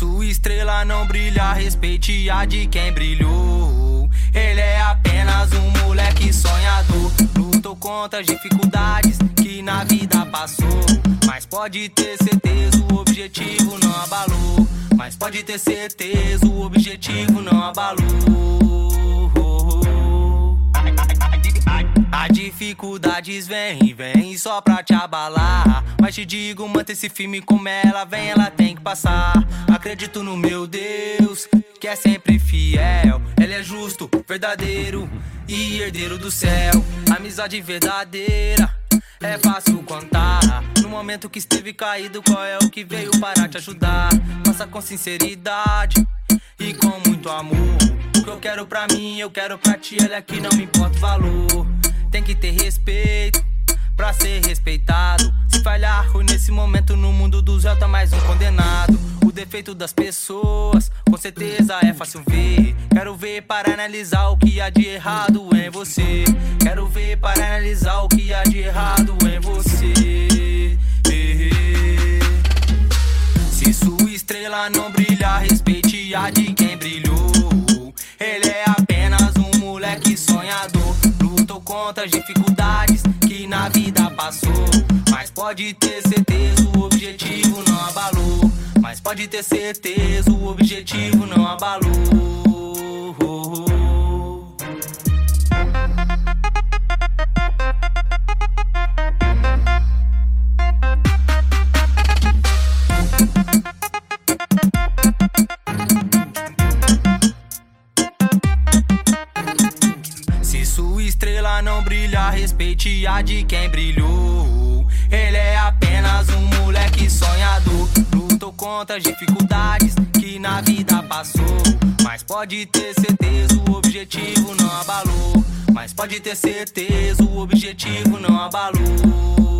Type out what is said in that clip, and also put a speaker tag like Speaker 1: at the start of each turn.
Speaker 1: sua estrela não brilha, respeite a de quem brilhou. Ele é apenas um moleque sonhador. Lutou contra as dificuldades que na vida passou, mas pode ter certeza o objetivo não abalou. Mas pode ter certeza o objetivo não abalou. As dificuldades vêm só pra te abalar, mas te digo, manter-se firme como ela vem, ela tem que passar. Acredito no meu Deus, que é sempre fiel. Ele é justo, verdadeiro e herdeiro do céu. Amizade verdadeira é fácil contar. No momento que esteve caído, qual é o que veio para te ajudar? Faça com sinceridade e com muito amor. O que eu quero pra mim, eu quero pra ti. Olha que não me importa o valor. Tem que ter respeito pra ser respeitado. Se falhar nesse momento no mundo dos réus, tá mais um condenado. O defeito das pessoas, com certeza é fácil ver. Quero ver para analisar o que há de errado em você. Quero ver para analisar o que há de errado em você. Se sua estrela não brilha, respeite a de quem brilhou. Ele é apenas um moleque sonhador. Lutou contra as dificuldades que na vida passou, mas pode ter certeza o objetivo não abalou. Mas pode ter certeza o objetivo não abalou. Se sua estrela não brilha, respeite a de quem brilhou. Ele é apenas um moleque sonhador. Lutou contra as dificuldades que na vida passou, mas pode ter certeza o objetivo não abalou. Mas pode ter certeza o objetivo não abalou.